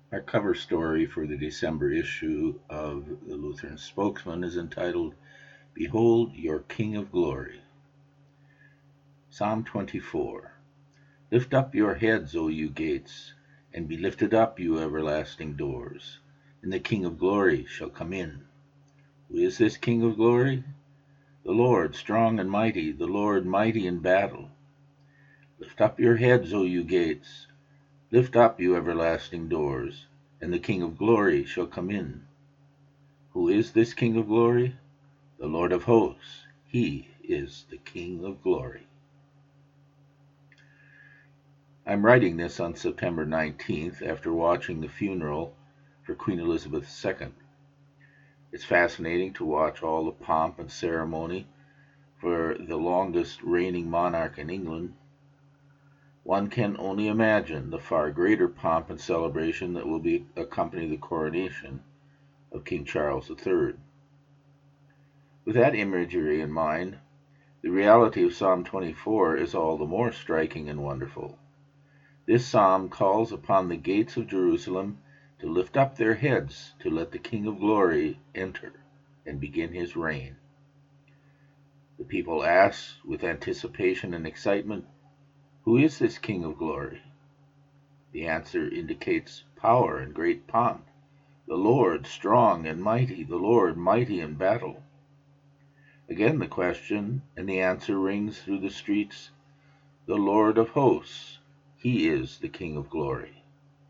Our cover story for the December issue of the Lutheran Spokesman is entitled, Behold Your King of Glory. Psalm 24. Lift up your heads, O you gates, and be lifted up, you everlasting doors, and the King of Glory shall come in. Who is this King of Glory? The Lord strong and mighty, the Lord mighty in battle. Lift up your heads, O you gates, lift up, you everlasting doors, and the King of Glory shall come in. Who is this King of Glory? The Lord of hosts. He is the King of Glory. I'm writing this on September 19th after watching the funeral for Queen Elizabeth II. It's fascinating to watch all the pomp and ceremony for the longest reigning monarch in England. One can only imagine the far greater pomp and celebration that will accompany the coronation of King Charles III. With that imagery in mind, the reality of Psalm 24 is all the more striking and wonderful. This psalm calls upon the gates of Jerusalem to lift up their heads to let the King of Glory enter and begin his reign. The people ask with anticipation and excitement, who is this King of Glory? The answer indicates power and great pomp. The Lord strong and mighty, the Lord mighty in battle. Again the question, and the answer rings through the streets, the Lord of hosts, he is the King of Glory.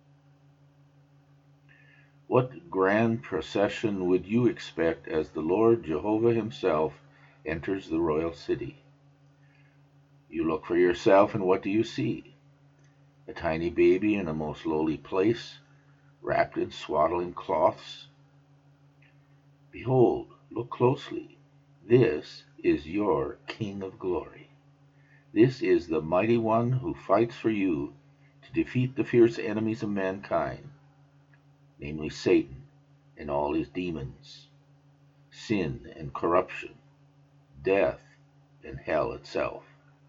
What grand procession would you expect as the Lord Jehovah himself enters the royal city? You look for yourself, and what do you see? A tiny baby in a most lowly place, wrapped in swaddling cloths? Behold, look closely. This is your King of Glory. This is the mighty one who fights for you to defeat the fierce enemies of mankind, namely Satan and all his demons, sin and corruption, death and hell itself.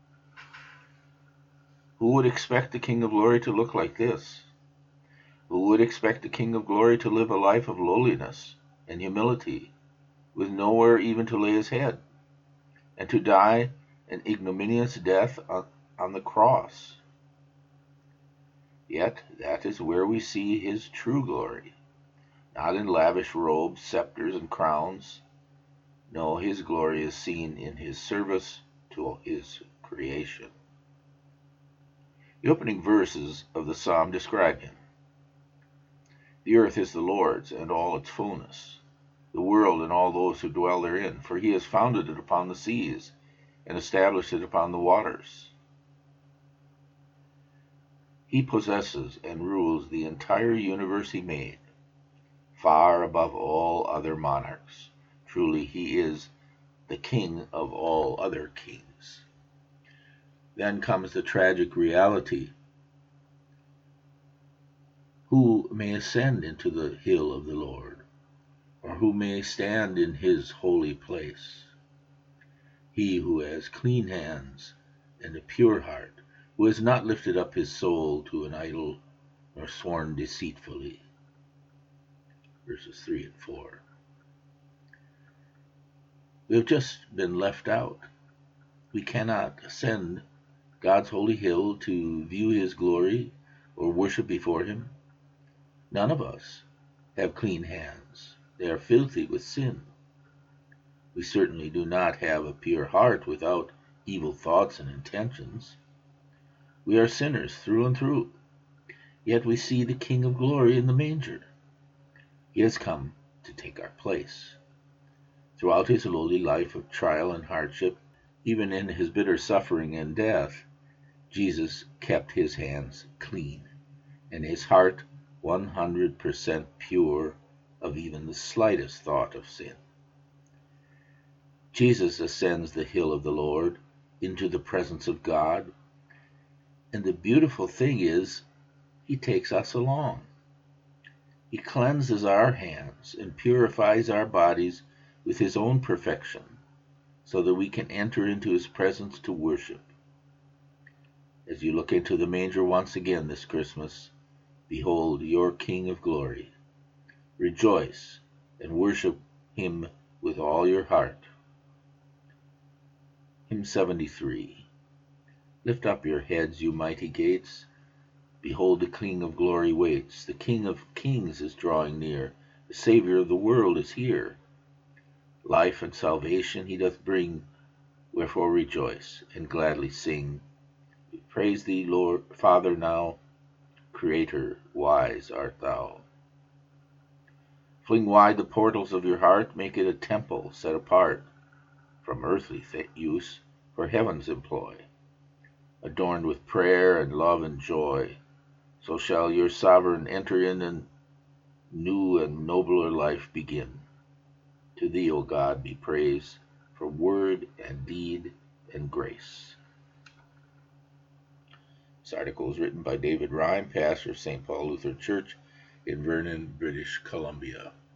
Who would expect the King of Glory to look like this? Who would expect the King of Glory to live a life of lowliness and humility, with nowhere even to lay his head, and to die an ignominious death on the cross? Yet that is where we see his true glory, not in lavish robes, scepters, and crowns. No, his glory is seen in his service to his creation. The opening verses of the psalm describe him. The earth is the Lord's, and all its fullness, the world and all those who dwell therein, for he has founded it upon the seas, and established it upon the waters. He possesses and rules the entire universe he made, far above all other monarchs. Truly, he is the King of all other kings. Then comes the tragic reality. Who may ascend into the hill of the Lord, or who may stand in his holy place? He who has clean hands and a pure heart, who has not lifted up his soul to an idol, nor sworn deceitfully. Verses 3 and 4. We have just been left out. We cannot ascend God's holy hill to view his glory or worship before him. None of us have clean hands. They are filthy with sin. We certainly do not have a pure heart without evil thoughts and intentions. We are sinners through and through. Yet we see the King of Glory in the manger. He has come to take our place. Throughout his lowly life of trial and hardship, even in his bitter suffering and death, Jesus kept his hands clean, and his heart 100% pure of even the slightest thought of sin. Jesus ascends the hill of the Lord into the presence of God, and the beautiful thing is, he takes us along. He cleanses our hands and purifies our bodies with his own perfection, so that we can enter into his presence to worship. As you look into the manger once again this Christmas, Behold your King of glory. Rejoice and worship him with all your heart. Hymn 73. Lift up your heads, you mighty gates. Behold, the King of glory waits. The King of kings is drawing near. The Savior of the world is here. Life and salvation he doth bring. Wherefore rejoice and gladly sing. We praise thee, Lord, Father, now. Creator, wise art thou. Fling wide the portals of your heart. Make it a temple set apart from earthly use for heaven's employ. Adorned with prayer and love and joy, so shall your sovereign enter in and new and nobler life begin. To thee, O God, be praise for word and deed and grace. This article is written by David Rhyme, pastor of St. Paul Lutheran Church in Vernon, British Columbia.